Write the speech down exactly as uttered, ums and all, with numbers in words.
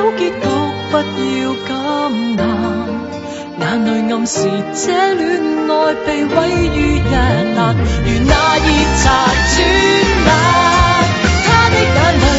結局不要咁難，眼淚暗示這戀愛被毀於一剎，如那熱茶轉冷，他的眼淚